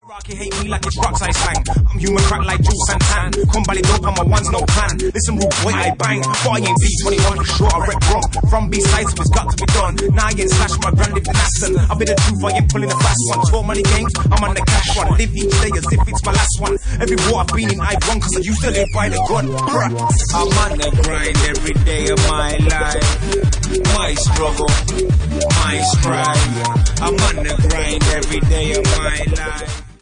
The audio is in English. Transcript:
Rocky hate me like it's rocks I slang. I'm human crack like Jules Santan. Come Valley dope, I'm a one's no plan. Listen, rude boy, I bang. But I ain't B21 for sure, I rep wrong. From B-sides, so it's got to be done. Now I ain't slash my brand if the Aston. I'll be the truth, I ain't pulling the fast one. Tour money games, I'm on the cash one. Live each day as if it's my last one. Every war I've been in, I've won, cause I used to live by the gun. I'm on the grind every day of my life. My struggle, my strive. I'm on the grind every day of my life.